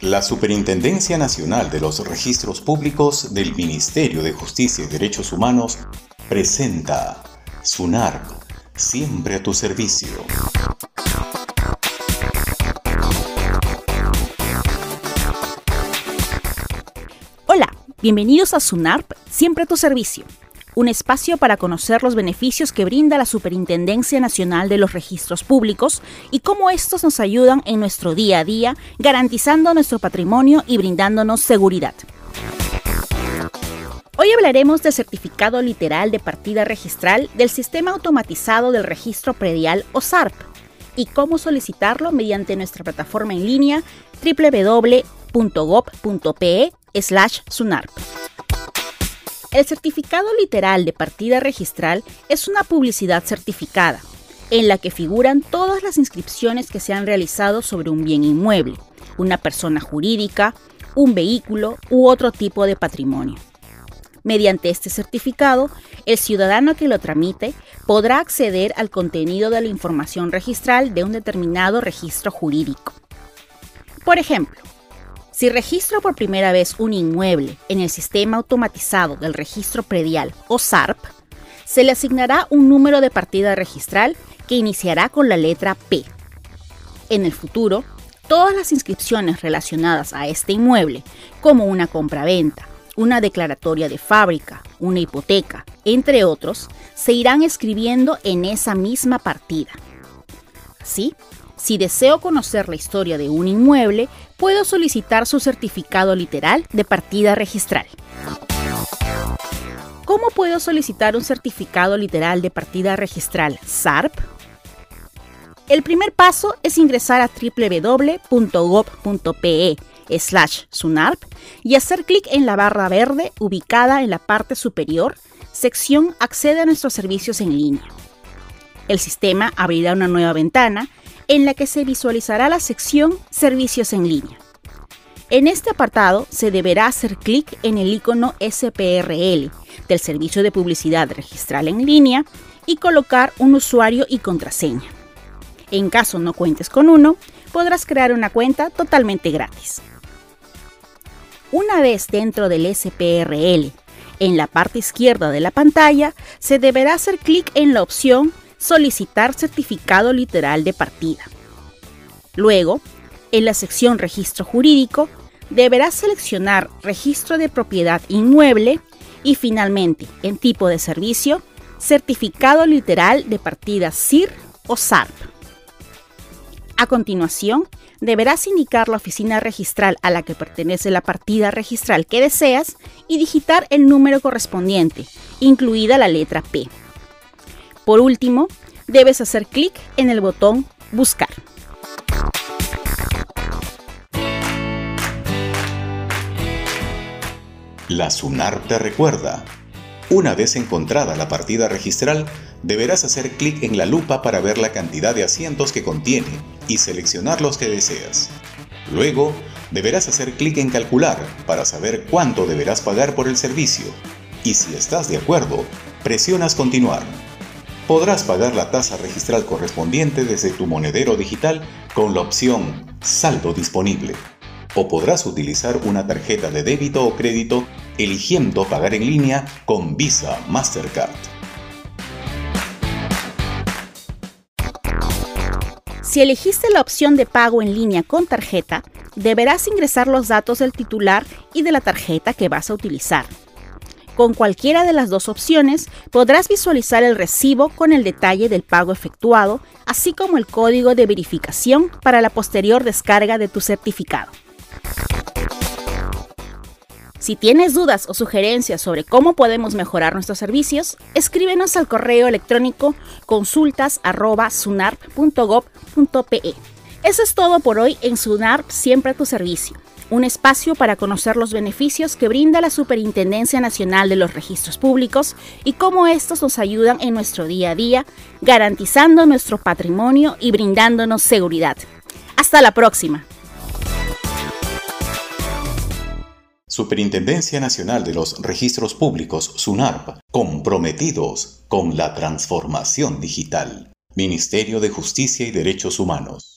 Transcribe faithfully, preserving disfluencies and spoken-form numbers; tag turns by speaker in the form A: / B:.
A: La Superintendencia Nacional de los Registros Públicos del Ministerio de Justicia y Derechos Humanos presenta SUNARP, siempre a tu servicio.
B: Hola, bienvenidos a SUNARP, siempre a tu servicio. Un espacio para conocer los beneficios que brinda la Superintendencia Nacional de los Registros Públicos y cómo estos nos ayudan en nuestro día a día, garantizando nuestro patrimonio y brindándonos seguridad. Hoy hablaremos del certificado literal de partida registral del Sistema Automatizado del Registro Predial o SARP y cómo solicitarlo mediante nuestra plataforma en línea doble u doble u doble u punto gob punto pe slash sunarp. El certificado literal de partida registral es una publicidad certificada, en la que figuran todas las inscripciones que se han realizado sobre un bien inmueble, una persona jurídica, un vehículo u otro tipo de patrimonio. Mediante este certificado, el ciudadano que lo tramite podrá acceder al contenido de la información registral de un determinado registro jurídico. Por ejemplo, si registro por primera vez un inmueble en el Sistema Automatizado del Registro Predial o SARP, se le asignará un número de partida registral que iniciará con la letra P. En el futuro, todas las inscripciones relacionadas a este inmueble, como una compraventa, una declaratoria de fábrica, una hipoteca, entre otros, se irán escribiendo en esa misma partida. Así, si deseo conocer la historia de un inmueble, puedo solicitar su certificado literal de partida registral. ¿Cómo puedo solicitar un certificado literal de partida registral SARP? El primer paso es ingresar a doble u doble u doble u punto gob punto pe slash sunarp y hacer clic en la barra verde ubicada en la parte superior, sección Accede a nuestros servicios en línea. El sistema abrirá una nueva ventana en la que se visualizará la sección Servicios en línea. En este apartado se deberá hacer clic en el icono ese pe erre ele del Servicio de Publicidad Registral en línea y colocar un usuario y contraseña. En caso no cuentes con uno, podrás crear una cuenta totalmente gratis. Una vez dentro del ese pe erre ele, en la parte izquierda de la pantalla, se deberá hacer clic en la opción Solicitar certificado literal de partida. Luego, en la sección Registro jurídico, deberás seleccionar Registro de propiedad inmueble y finalmente, en tipo de servicio, Certificado literal de partida S I R o SARP. A continuación, deberás indicar la oficina registral a la que pertenece la partida registral que deseas y digitar el número correspondiente, incluida la letra P. Por último, debes hacer clic en el botón Buscar.
A: La SUNARP te recuerda. Una vez encontrada la partida registral, deberás hacer clic en la lupa para ver la cantidad de asientos que contiene y seleccionar los que deseas. Luego, deberás hacer clic en Calcular para saber cuánto deberás pagar por el servicio. Y si estás de acuerdo, presionas Continuar. Podrás pagar la tasa registral correspondiente desde tu monedero digital con la opción Saldo disponible. O podrás utilizar una tarjeta de débito o crédito eligiendo pagar en línea con Visa Mastercard.
B: Si elegiste la opción de pago en línea con tarjeta, deberás ingresar los datos del titular y de la tarjeta que vas a utilizar. Con cualquiera de las dos opciones, podrás visualizar el recibo con el detalle del pago efectuado, así como el código de verificación para la posterior descarga de tu certificado. Si tienes dudas o sugerencias sobre cómo podemos mejorar nuestros servicios, escríbenos al correo electrónico consultas arroba sunarp punto gob punto pe. Eso es todo por hoy en SUNARP, siempre a tu servicio. Un espacio para conocer los beneficios que brinda la Superintendencia Nacional de los Registros Públicos y cómo estos nos ayudan en nuestro día a día, garantizando nuestro patrimonio y brindándonos seguridad. ¡Hasta la próxima!
A: Superintendencia Nacional de los Registros Públicos, SUNARP, comprometidos con la transformación digital. Ministerio de Justicia y Derechos Humanos.